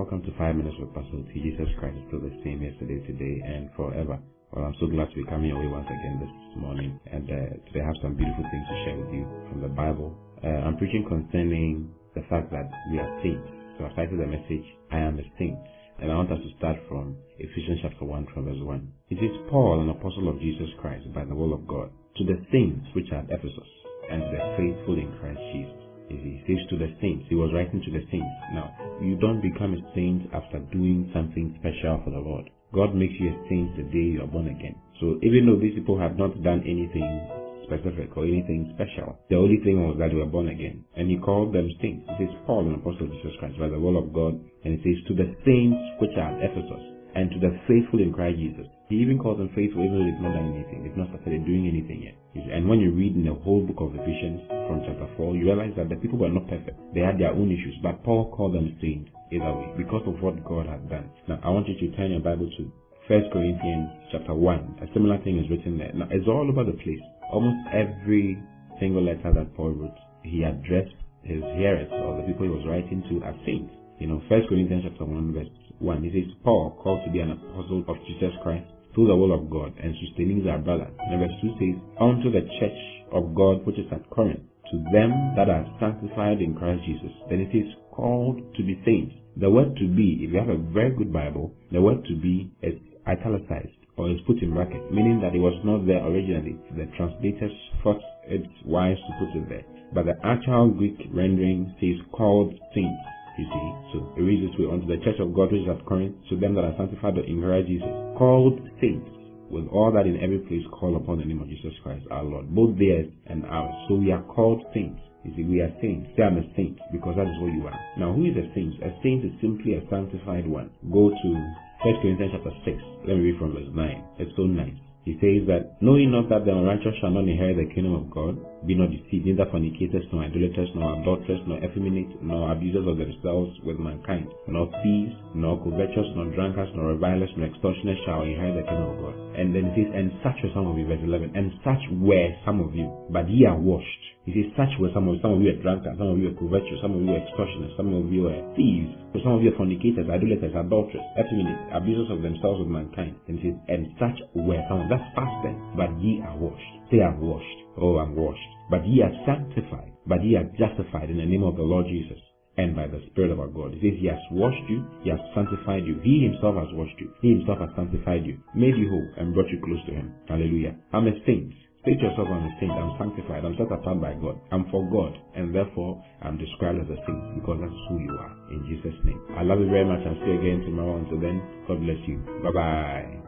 Welcome to 5 Minutes with Pastor T. Jesus Christ is still the same yesterday, today, and forever. Well, I'm so glad to be coming your way once again this morning, and today I have some beautiful things to share with you from the Bible. I'm preaching concerning the fact that we are saints. So I've titled the message, I am a saint. And I want us to start from Ephesians chapter 1 from verse 1. It is Paul, an apostle of Jesus Christ, by the will of God, to the saints which are at Ephesus, and to the faithful in Christ Jesus. He says to the saints. He was writing to the saints. Now, you don't become a saint after doing something special for the Lord. God makes you a saint the day you are born again. So even though these people have not done anything specific or anything special, the only thing was that they were born again. And he called them saints. It says Paul, an apostle of Jesus Christ, by the will of God. And it says to the saints which are at Ephesus, and to the faithful in Christ Jesus. He even calls them faithful even though they've not done anything. They've not started doing anything yet. And when you read in the whole book of Ephesians from chapter 4, you realize that the people were not perfect. They had their own issues. But Paul called them saints either way because of what God had done. Now, I want you to turn your Bible to 1 Corinthians chapter 1. A similar thing is written there. Now, it's all over the place. Almost every single letter that Paul wrote, he addressed his hearers or the people he was writing to as saints. 1 Corinthians chapter 1 verse 1, it says, Paul, called to be an apostle of Jesus Christ, through the will of God, and sustaining our brother. And verse 2 says, unto the church of God which is at Corinth, to them that are sanctified in Christ Jesus. Then it is called to be saints. The word to be, if you have a very good Bible, the word to be is italicized or is put in brackets, meaning that it was not there originally. The translators thought it's wise to put it there. But the actual Greek rendering says called saints. You see, so it reads this way, unto the church of God which is at Corinth, to them that are sanctified in Christ Jesus, called saints, with all that in every place call upon the name of Jesus Christ our Lord, both theirs and ours. So we are called saints. You see, we are saints. Say I'm a saint, because that is what you are. Now, who is a saint? A saint is simply a sanctified one. Go to 1 Corinthians chapter 6. Let me read from verse 9. It's so nice. He says that, knowing not that the unrighteous shall not inherit the kingdom of God, be not deceived, neither fornicators, nor idolaters, nor adulterers, nor effeminate, nor abusers of themselves with mankind, nor thieves, nor covetous, nor drunkards, nor revilers, nor extortioners shall inherit the kingdom of God. And then he says, and such were some of you, verse 11, and such were some of you, but ye are washed. He says, such were some of you are drunkards, some of you are covetous, some of you are extortioners, some of you are thieves, so some of you are fornicators, idolaters, adulterers, effeminate, abusers of themselves with mankind. And he says, and such were some of you. That's past tense. But ye are washed. Say, I'm washed. Oh, I'm washed. But ye are sanctified. But ye are justified in the name of the Lord Jesus and by the Spirit of our God. He says, he has washed you. He has sanctified you. He himself has washed you. He himself has sanctified you, made you whole, and brought you close to him. Hallelujah. I'm a saint. Say to yourself, I'm a saint. I'm sanctified. I'm set apart by God. I'm for God. And therefore, I'm described as a saint because that's who you are. In Jesus' name. I love you very much. I'll see you again tomorrow. Until then, God bless you. Bye-bye.